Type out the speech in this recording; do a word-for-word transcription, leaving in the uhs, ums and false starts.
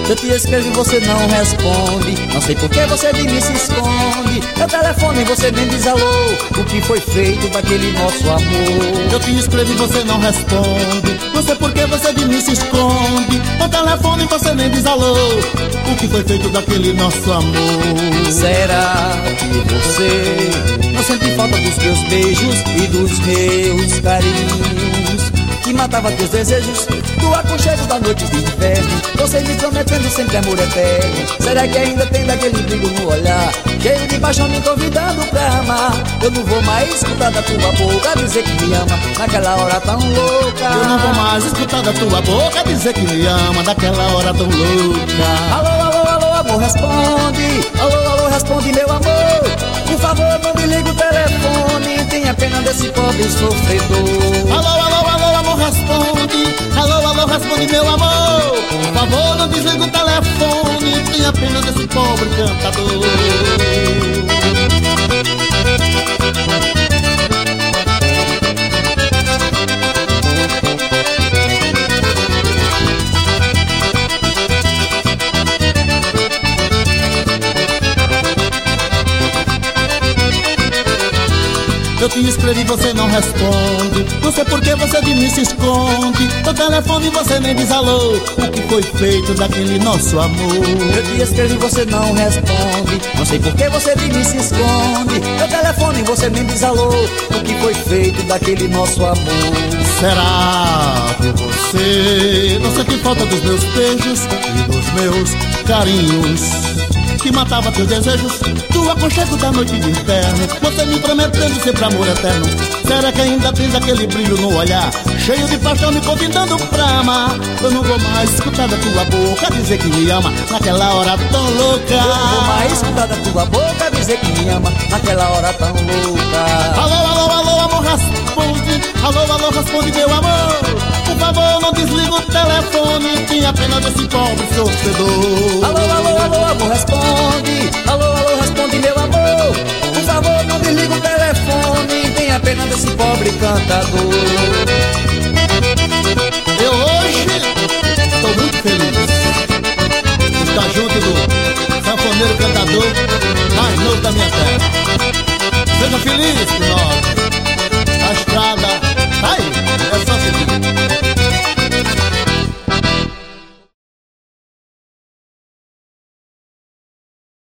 Eu te escrevo e você não responde. Não sei por que você de mim se esconde. Eu telefono e você nem diz alô. O que foi feito daquele nosso amor? Eu te escrevo e você não responde. Não sei por que você de mim se esconde. Eu telefono e você nem diz alô. O que foi feito daquele nosso amor? Será que você não sente falta dos meus beijos e dos meus carinhos, que matava teus desejos, do aconchego da noite de inverno, você me prometendo sempre amor eterno? Será que ainda tem daquele brilho no olhar, cheio de paixão me convidando pra amar? Eu não vou mais escutar da tua boca dizer que me ama naquela hora tão louca. Eu não vou mais escutar da tua boca dizer que me ama naquela hora tão louca. Alô, alô, alô, amor, responde. Alô, alô, responde, meu amor. Por favor, não me liga o telefone, tenha pena desse pobre sofredor. Alô, alô, alô, amor, responde. Alô, alô, responde, meu amor. Por favor, não desliga o telefone, tenha pena desse pobre cantador. Eu te escrevi e você não responde. Não sei por que você de mim se esconde. No telefone você nem diz alô. O que foi feito daquele nosso amor? Eu te escrevi e você não responde. Não sei por que você de mim se esconde. No telefone você nem diz alô. O que foi feito daquele nosso amor? Será que você não sente falta dos meus beijos e dos meus carinhos, que matava teus desejos, do aconchego da noite de inverno, você me prometendo sempre amor eterno? Será que ainda tens aquele brilho no olhar, cheio de paixão me convidando pra amar? Eu não vou mais escutar da tua boca dizer que me ama naquela hora tão louca. Eu não vou mais escutar da tua boca dizer que me ama naquela hora tão louca. Alô, alô, alô, amor, responde. Alô, alô, responde, meu amor. Por favor, não desliga o telefone, tenha pena desse pobre sofredor. Alô, alô, alô, amor, responde. Alô, alô, responde, meu amor. Por favor, não desliga o telefone, tenha pena desse pobre cantador.